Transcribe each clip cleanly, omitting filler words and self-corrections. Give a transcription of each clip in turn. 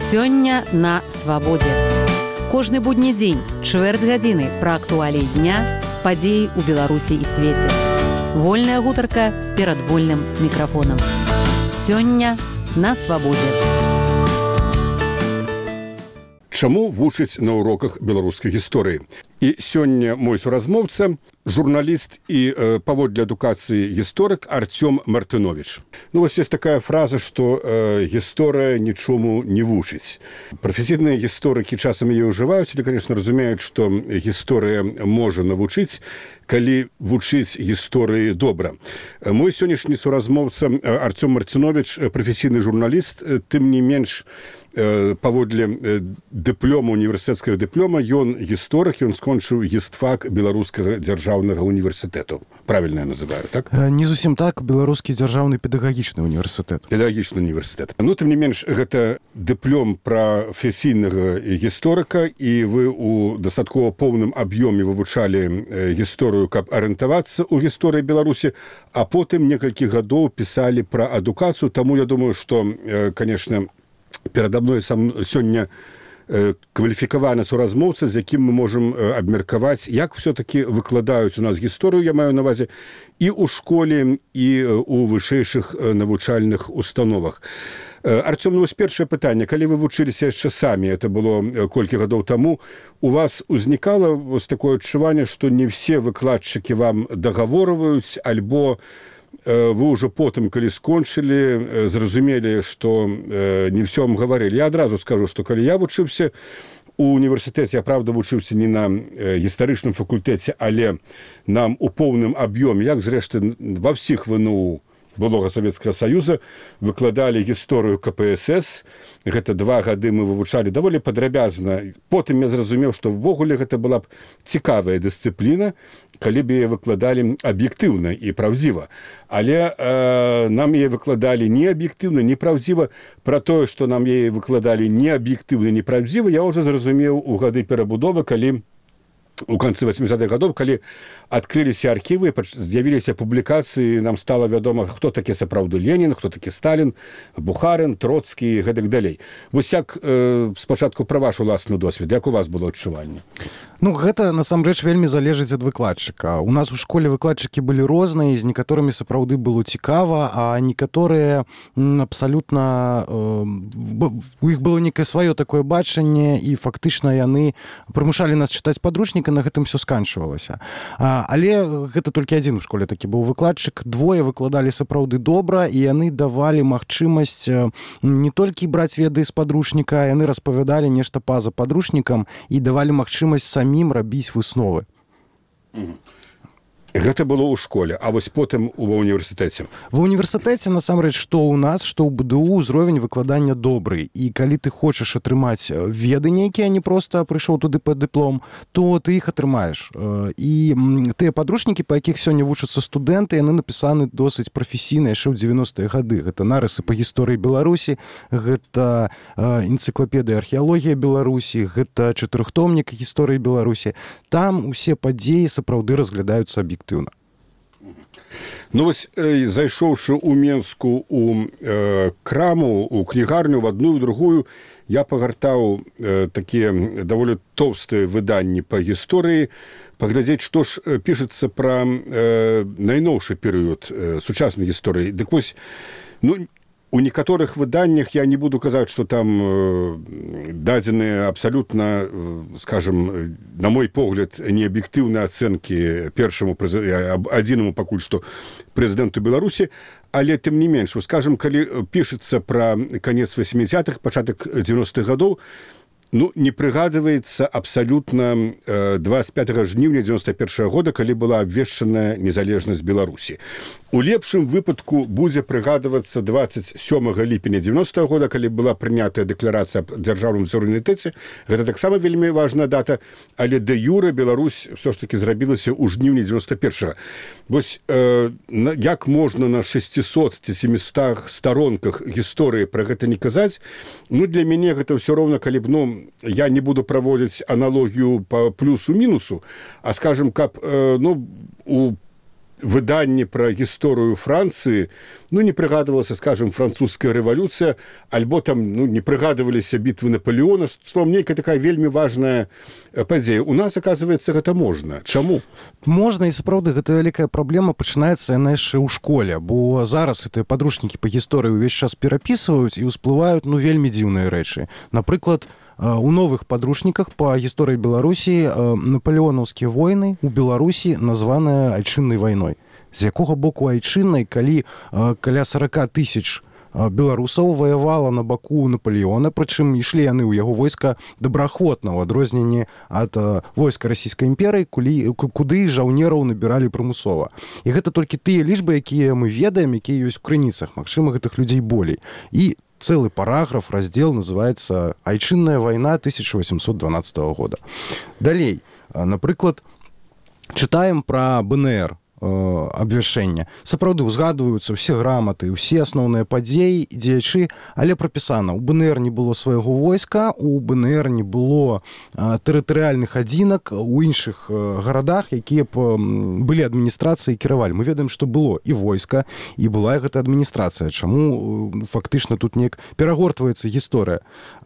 Сёння на свабодзе. Кожны будні дзень, чвэрць гадзіны пра актуаліі дня, падзеі ў Беларусі і свеце. Вольная гутарка перад вольным мікрафонам. Сёння на свабодзе. Чаму вучыць на уроках беларускай гісторыі? І сёння мой суразмоўца, журналіст і паводле адукацыі гісторык Артём Мартынович. Ну, вось есть такая фраза, што гісторыя нічому не вучыць. Прафесійныя гісторыкі часам яе ўжываюць, але, конечно, разумеюць, што гісторыя можа навучыць, калі вучыць гісторыі добра. Мой сённяшні суразмоўца Артём Мартынович, прафесійны журналіст, тым не менш, паводле дыплома, універсітэцкага дыплома, ён гісторык, ён скончыў гістфак Беларускага дзяржаўнага універсітэту. Правільна я называю, так? Не зусім так, Беларускі дзяржаўны педагагічны універсітэт. Педагагічны універсітэт. Ну, тым не менш, гэта дыплом прафесійнага гісторыка, і вы ў дастаткова поўным аб'ёме вывучалі гісторыю, каб арыентавацца ў гісторыі Беларусі, а потым некалькі гадоў пісалі пра адукацыю, таму я думаю, што, конечно, перада мной сёння кваліфікаваны суразмоўца, з якім мы можам абмеркаваць, як все-таки выкладаюць у нас гісторыю, я маю на ўвазе, і ў школе, і ў вышэйшых навучальных установах. Артём, ну, вось першае пытанне. Калі вы вучыліся яшчэ самі, это было колькі гадоў таму, у вас узнікала вось такое адчуванне, што не все выкладчыкі вам дагаворваюць, альбо вы ўжо потым, калі скончылі, зразумелі, што не ўсё вам гаварылі. Я адразу скажу, што калі я вучыўся у універсітэце, я, правда, вучыўся не на гістарычным факультэце, але нам у поўным аб'ёме, як, зрэшты, ва ўсіх ВНУ былога Савецкага Саюза, выкладалі гісторыю КПСС. Гэта 2 гады мы вывучалі даволі падрабязна. Потым я зразумеў, што ўвогуле гэта была б цікавая дысцыпліна, калі б яе выкладалі аб'ектыўна і праўдзіва. Але нам яе выкладалі не аб'ектыўна, не праўдзіва. Пра тое, што нам яе выкладалі не аб'ектыўна, не праўдзіва, я ўжо зразумеў у гады перабудовы, калі у канцы 80-х гадоў, калі адкрыліся архівы, з'явіліся публікацыі, нам стала вядома, хто такі сапраўды Ленін, хто такі Сталін, Бухарын, Троцкі і гэтак далей. Вось як спачатку пра ваш уласны досвед, як у вас было адчуванне? Ну, гэта, насамрэч, вельмі залежыць ад выкладчыка. У нас у школе выкладчыкі былі розныя, з некаторымі сапраўды было цікава, а некаторыя абсалютна... У іх было некае сваё такое бачанне, і фактычна яны прымушалі нас чытаць падручнік, і на гэтым все сканчвалася. Але гэта толькі адзін у школе такі быў выкладчык. 2 выкладалі сапраўды добра, і яны давалі магчымасць не толькі браць веды з падручніка, яны распавядалі нешта па-за падручнікам і давалі магчымасць самім рабіць высновы. Гэта было ў школе, а вось потым ва універсітэце. Ва універсітэце, насамрэч, што ў нас, што ў БДУ ўзровень выкладання добры. І калі ты хочаш атрымаць веды нейкія, а не проста прыйшоў туды па дыплом, то ты іх атрымаеш. І тыя падручнікі, па якіх сёння вучацца студэнты, яны напісаны досыць прафесійна яшчэ ў 90-е гады. Гэта нарысы па гісторыі Беларусі, гэта энцыклапедыя археалогія Беларусі, гэта 4-томнік гісторыі Беларусі. Там усе падзеі сапраўды разглядаюцца аб'ектыўна. Ну, вось, зайшоўшы ў Менску у краму, у кнігарню, в адну і другую, я пагартаў такія даволі тоўстыя выданні па гісторыі, паглядзець, што ж пішацца пра найноўшы перыяд сучаснай гісторыі. Дык вось, ну, у некаторых выданнях я не буду казаць, што там дадзеныя абсалютна, скажем, на мой погляд, неаб'ектыўныя ацэнкі першаму, адзінаму пакуль што прэзідэнту Беларусі, але тым не менш, скажем, калі пішацца пра канец 80-х, пачатак 90-х гадоў, ну, не прыгадваецца абсалютна 25 жніўня 91 года, калі была абвешчаная незалежнасць Беларусі. У лепшым выпадку будзе прыгадвацца 27 ліпеня 90 года, калі была прынятая дэкларацыя аб дзяржаўным суверэнітэце. Гэта таксама вельмі важная дата, але дэ юрэ Беларусь ўсё ж такі зрабілася ў жніўні 91-го. Вось як можна на 600 ці 700 старонках гісторыі пра гэта не казаць? Ну, для мяне гэта ўсё роўна, калі б, ну, я не буду праводзіць аналогію па плюсу-мінусу, а, скажем, каб, ну, у выданні пра гісторыю Францыі не прыгадывалася, скажем, французская рэвалюцыя, альбо там не прыгадываліся бітвы Наполеона, што нейкая такая вельмі важная падзея. У нас, оказывается, гэта можна. Чаму? Можна, і сапраўды гэта вялікая праблема пачынаецца яна яшчэ ў школе, бо зараз гэтыя падручнікі па гісторыі ўвесь час перапісваюць і ўсплываюць вельмі дзіўныя рэчы. Напрыклад, у новых падручніках па гісторыі Беларусі напалеонаўскія войны ў Беларусі названыя айчыннай вайной. З якога боку айчыннай, калі каля 40 тысяч беларусаў ваявала на баку Наполеона, прычым ішлі яны ў яго войска добраахвотна, ў адрозненні ад войска расійскай імперыі, куды жаўнераў набіралі прымусова. І гэта толькі тыя лічбы, якія мы ведаем, якія ёсць у крыніцах. Магчыма, гэтых людзей болей. І целый параграф, раздел называется «Айчынная война 1812 года». Далей, напрыклад, чытаем пра БНР абвяшчэння. Сапраўды узгадваюцца ўсе граматы, ўсе асноўныя падзеі, дзеячы, але прапісана, у БНР не было свайго войска, у БНР не было тэрытарыяльных адзінак у іншых гарадах, якія былі адміністрацыі кіравалі. Мы ведаем, што было і войска, і была гэта адміністрацыя. Чаму фактычна тут неяк перагортваецца гісторыя?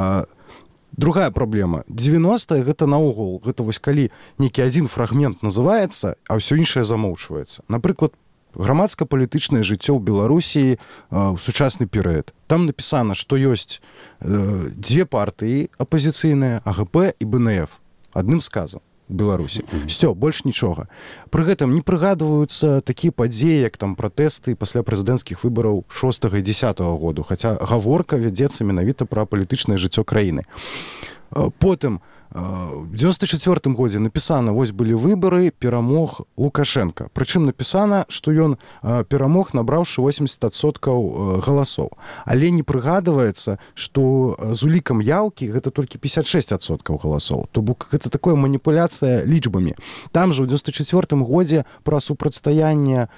Другая праблема. 90-е гэта наогул, гэта вось калі нейкі адзін фрагмент называецца, а ўсё іншае замоўчваецца. Напрыклад, грамадска-палітычнае жыццё ў Беларусі ў сучасны перыяд. Там напісана, што ёсць дзве партыі апазіцыйныя, АГП і БНФ. Адным сказам. Беларусі. Все, больш нічога. Пры гэтым не прыгадваюцца такія падзеі, як там пратэсты пасля прэзідэнцкіх выбараў 6 і 10 году, хаця гаворка вядзецца менавіта пра палітычнае жыццё краіны. Потым, в 94 годзе напісана, вось былі выбары, перамог Лукашенко. Прычым напісана, што ён перамог, набраўшы 80% галасоў. Але не прыгадваецца, што з улікам яўкі гэта толькі 56% галасоў. То бок гэта такая маніпуляцыя лічбамі. Там жа ў 94 годзе пра супрацьстаянне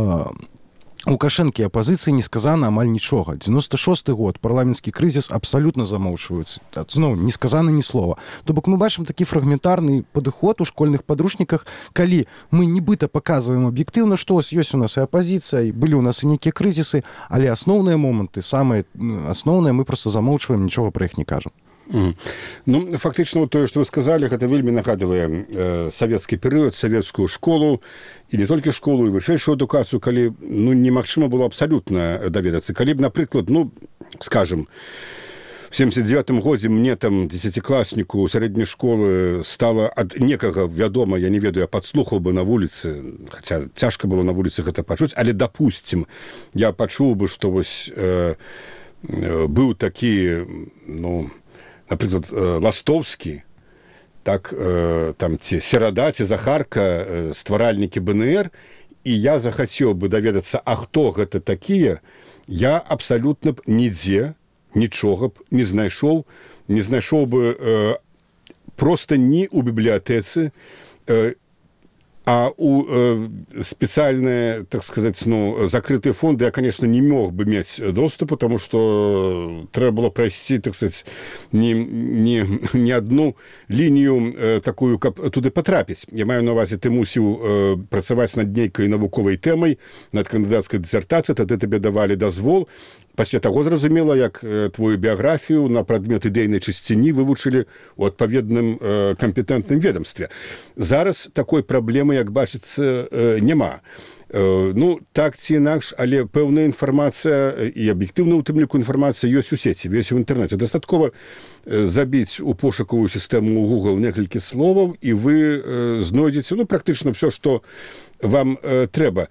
Лукашэнкі апазіцыі не сказана амаль нічога. 96 год, парламенtsкі крызіс абсалютна замоўчваецца. Зноў, не сказана ні слова. То бок мы бачым такі фрагментарны падыход у школьных падручніках, калі мы нібыта паказваем аб'ектыўна, што ёсць у нас і апазіцыя, і былі ў нас і нейкія крызісы, але асноўныя моманты, самыя асноўныя, мы проста замоўчваем, нічога пра іх не кажам. Фактычна тое, што вы сказалі, гэта вельмі нагадвае савецкі перыяд, савецкую школу, і не толькі школу, і вышэйшую адукацыю, калі немагчыма было абсалютна даведацца. Калі б, напрыклад, скажем, в 79 годзе мне там 10-класніку сярэдняй школы стала ад некага вядома, я не ведаю, я падслухаў бы на вуліцы, хаця цяжка было на вуліцы гэта пачуць, але, допустим, я пачуў бы, што вось быў такі, напрыклад, Ластовскі, так, там, ці Серада, ці Захарка, стваральнікі БНР, і я захацеў бы даведацца, а хто гэта такія, я абсалютна б нідзе нічога б не знайшоў бы проста ні ў бібліятэцы, а у специальные, так сказать, закрытые фонды я, конечно, не мог бы иметь доступ, потому что треба было пройти, так сказать, не одну линию такую, как туды потрапить. Я маю на увазе, ты мусіў працаваць над нейкай навуковай тэмай, над кандыдацкай дысертацыяй, тады тебе давали дазвол. Пасля таго, зразумела, як твою біяграфію на прадмет ідэйнай чысціні вывучылі ў адпаведным кампетэнтным ведомстве. Зараз такой праблемы, як бачыцца, няма. Так ці інакш, але пэўная інфармацыя і аб'ектыўная ў тым ліку інфармацыя ёсць у сеці, ёсць у інтэрнэце. Дастаткова забіць у пошукавую сістэму ў Google некалькі словаў, і вы знойдзеце практычна ўсё, што вам трэба.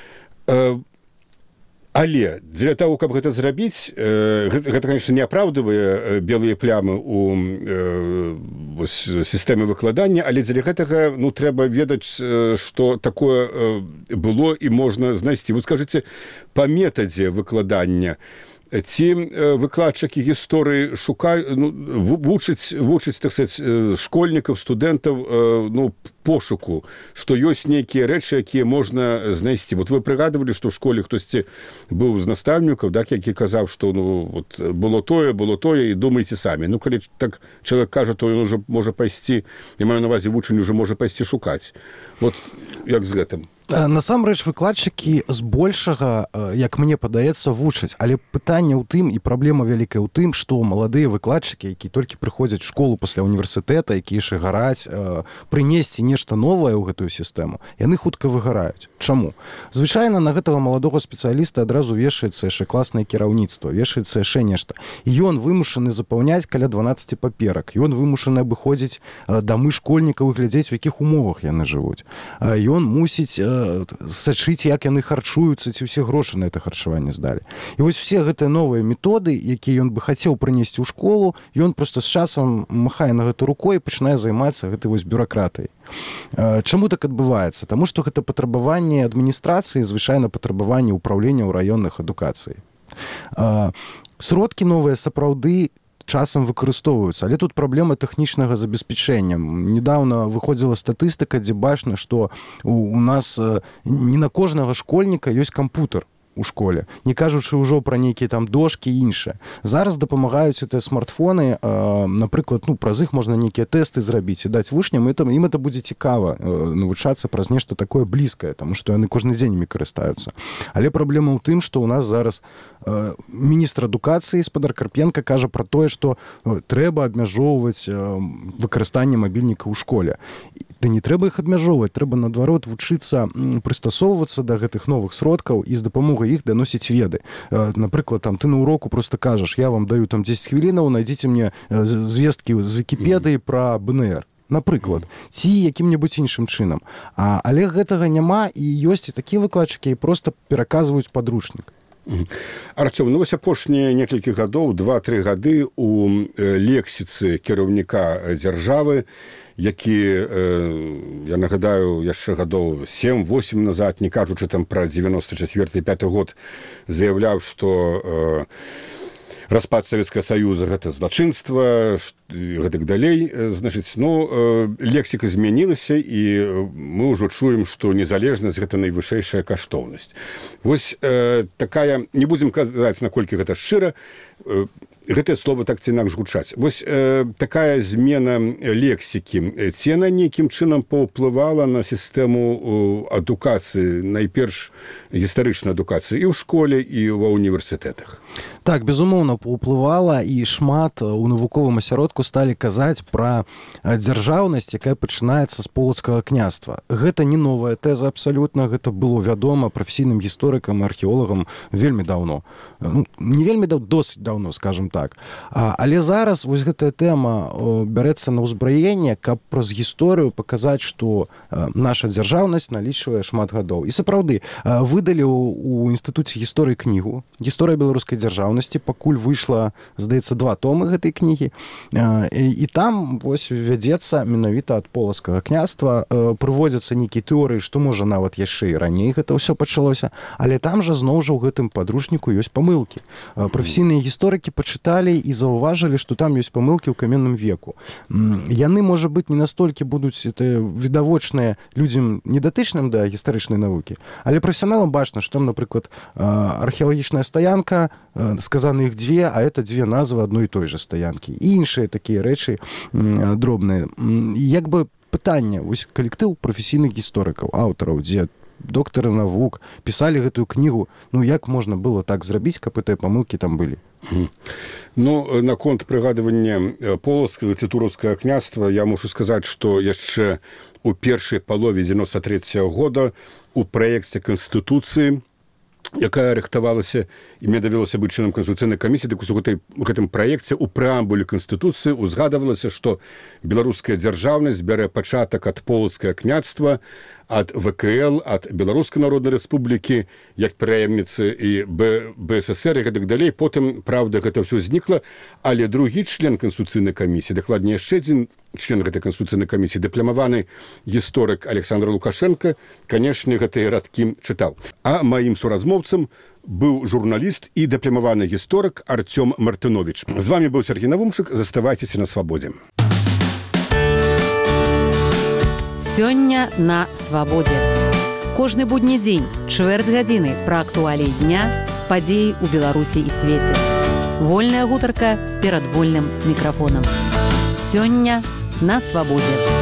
Але для того, каб гэта зрабіць, гэта, конечно, не апраўдывае белыя плямы у сістэме выкладання, але дзеля гэтага трэба ведаць, што такое было і можна знайсці. Вы скажыце, па метадзе выкладання ці выкладчыкі гісторыі вучаць, так сказать, школьнікаў, студэнтаў пошуку, што ёсць нейкія рэчы, якія можна знайсці. Вот вы прыгадывалі, што ў школе хтосьці быў з настаўнікаў, які казаў, што было тое, і думайце самі. Калі так чалавек кажа, то ён ужо можа пайсці, я маю на увазе, вучань ужо можа пайсці шукаць. Вот як з гэтым? Насамрэч выкладчыкі збольшага, як мне падаецца, вучаць, але пытанне ў тым і праблема вялікая ў тым, што маладыя выкладчыкі, якія толькі прыходзяць у школу пасля універсітэта, якія яшчэ гараць, прынесці нешта новае ў гэтую сістэму, яны хутка выгараюць. Чаму? Звычайна на гэтага маладога спецыяліста адразу вешаецца яшчэ класнае кіраўніцтва, вешаецца яшчэ нешта. І ён вымушаны запаўняць каля 12 паперак, ён вымушаны абыходзіць дамы школьнікаў і глядзець, у якіх умовах яны жывуць. Ён мусіць сачыць, як яны харчуюцца, ці ўсе грошы на это харчаванне здалі. І вось все гэтыя новыя методы, якія ён бы хацеў прынесці ў школу, ён проста з часам махае на гэту рукой і пачынае займацца гэтай вось бюракратыяй. Чаму так адбываецца? Таму што гэта патрабаванне адміністрацыі, звычайна патрабаванне ўпраўлення ў раённых адукацыі. Сродкі новыя сапраўды часам выкарыстоўваюцца, але тут праблема тэхнічнага забеспячэння. Недаўна выходзіла статыстыка, дзе бачна, што у нас не на кожнага школьніка ёсць кампутер у школе, не кажучы ўжо пра нейкія там дошкі і іншае. Зараз дапамагаюць гэтыя смартфоны, напрыклад, праз іх можна нейкія тэсты зрабіць і даць вучням, ім это будзе цікава навучацца праз нешта такое блізкае, таму што яны кожны дзень імі карыстаюцца. Але праблема ў тым, што ў нас зараз міністр адукацыі спадар Карпенка кажа пра тое, што трэба абмяжоўваць выкарыстанне мабільніка ў школе. Да не трэба іх абмяжоўваць, трэба, наадварот, вучыцца прыстасоўвацца да гэтых новых сродкаў і з дапамогай іх даносіць веды. Напрыклад, ты на уроку просто кажаш, я вам даю 10 хвілінаў, найдзіце мне звесткі з Вікіпедыі пра БНР. Напрыклад, ці якім-небудзь іншым чынам. Але гэтага няма, і ёсць і такія выкладчыкі, які проста пераказваюць падручнік. Артём, вось апошнія некалькі гадоў, 2-3 гады у лексіцы кіраўніка дзяржавы, які, я нагадаю, яшчэ гадоў 7-8 назад, не кажучы там пра 94-5 год, заяўляў, што распад Савецкага Саюза — гэта злачынства, гэтак далей. Значыць, лексіка змянілася, і мы ўжо чуем, што незалежнасць — гэта найвышэйшая каштоўнасць. Вось такая, не будзем казаць, наколькі гэта шчыра, гэтае слова так ці інакш гучаць. Вось такая змена лексікі, ці яна нейкім чынам паўплывала на сістэму адукацыі, найперш гістарычнай адукацыі і ў школе, і ва ўніверсітэтах? Так, безумоўна, паўплывала, і шмат у навуковым асяродку сталі казаць пра дзяржаўнасць, якая пачынаецца з полацкага княства. Гэта не новая тэза абсалютна, гэта было вядома прафесійным гісторыкам і археолагам вельмі даўно. Не вельмі досыць даўно, скажем так. Але зараз вось гэтая тэма бярэцца на ўзбраенне, каб праз гісторыю паказаць, што наша дзяржаўнасць налічвае шмат гадоў. І сапраўды, выдалі ў Інстытуце гісторыі кнігу «Гісторыя беларускай дзяржаўнасці», пакуль выйшла, здаецца, 2 томы гэтай кнігі. І там вось вядзецца менавіта ад полацкага княства, прыводзяцца нейкія тэорыі, што можа нават яшчэ і раней гэта ўсё пачалося, але там жа зноў жа ў гэтым падручніку ёсць памылкі. Прафесійныя гісторыкі пачыталі і заўважылі, што там ёсць памылкі ў каменным веку. Яны, можа быць, не настолькі будуць відавочныя людзям недатычным да гістарычнай навукі, але прафесіяналам бачна, што там, напрыклад, археалагічная стаянка, сказаны іх 2, а это 2 назвы адной і той жа стаянкі. І іншыя такія рэчы дробныя. Як бы пытанне, вось калектыў прафесійных гісторыкаў, аўтараў, дзе доктары навук пісалі гэтую кнігу, як можна было так зрабіць, каб гэтыя памылкі там былі? Наконт прыгадывання полацкага ці туровскага княства я мушу сказаць, што яшчэ у першай палове 93-го года у праекце Канстытуцыі, якая рыхтавалася, і мне давялося быць членам Канстытуцыйнай камісіі, так у гэтым праекце у прэамбуле Канстытуцыі узгадавалася, што беларуская дзяржаўнасць бярэ пачатак ад полацкага княства, ад ВКЛ, ад Беларускай Народнай Рэспублікі, як пераемніцы і БССР і гэтак далей. Потым, правда, гэта ўсё знікла, але другі член Канстытуцыйнай камісіі, дакладней яшчэ адзін член гэтай Канстытуцыйнай камісіі, дыпламаваны гісторык Александр Лукашенко, канешне, гэтыя радкі чытаў. А маім суразмоўцам быў журналіст і дыпламаваны гісторык Артём Мартынович. З вами быў Сергей Навумчык. Заставайцеся на свабодзе. Сёння на свабодзе. Кожны будні дзень, чвэрць гадзіны пра актуаліі дня, падзеі ў Беларусі і свеце. Вольная гутарка перад вольным мікрафонам. Сёння на свабодзе.